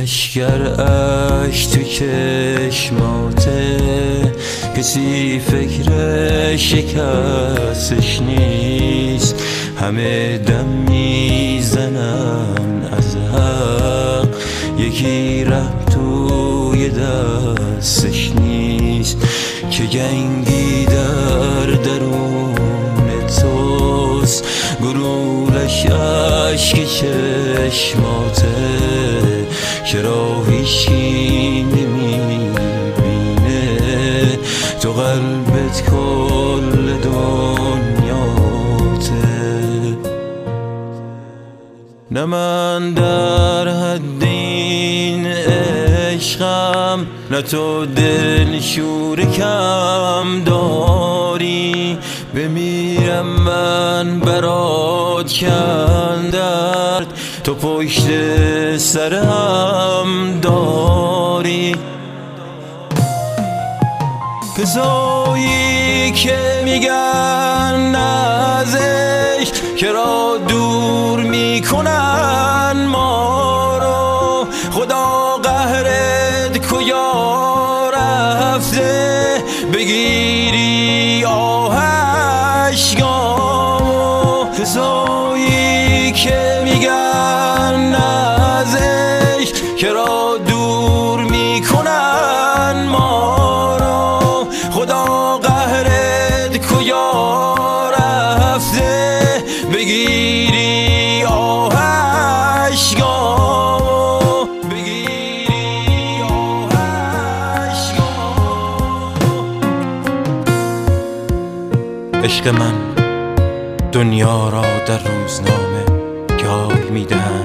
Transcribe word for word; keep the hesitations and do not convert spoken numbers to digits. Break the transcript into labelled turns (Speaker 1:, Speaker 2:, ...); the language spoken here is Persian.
Speaker 1: لشگر اشک تو چشماته، کسی فکر شکستش نیست. همه دم میزنن از حق، یکی ره توی دستش نیست. که گنگی در درون توست، گلولش اشک چشماته. چرا هیچی نمیبینه تو قلبت کل دنیاته؟ نه من در حد این عشقم، نه تو دل شور کم داری. بمیرم من برات کندرد، تو پشت سرم داری. کسایی که میگن ازش، چرا دور میکنن ما رو؟ خدا قهرت کجا رفته؟ بگیری آهشگامو. کسایی که میگن ازش، چرا دور میکنن ما رو؟ خدا قهرت کجا رفته؟ بگیری آهشگامو، بگیری آهشگامو. عشق من دنیا را در روزنامه گال میدهند،